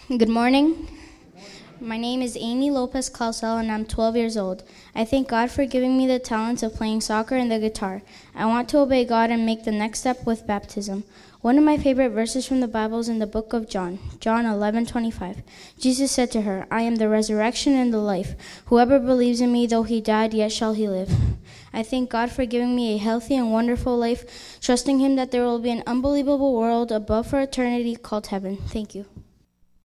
Good morning. My name is Amy Lopez Clausel, and I'm 12 years old. I thank God for giving me the talents of playing soccer and the guitar. I want to obey God and make the next step with baptism. One of my favorite verses from the Bible is in the book of John 11:25. Jesus said to her, "I am the resurrection and the life. Whoever believes in me, though he died, yet shall he live." I thank God for giving me a healthy and wonderful life, trusting him that there will be an unbelievable world above for eternity called heaven. Thank you.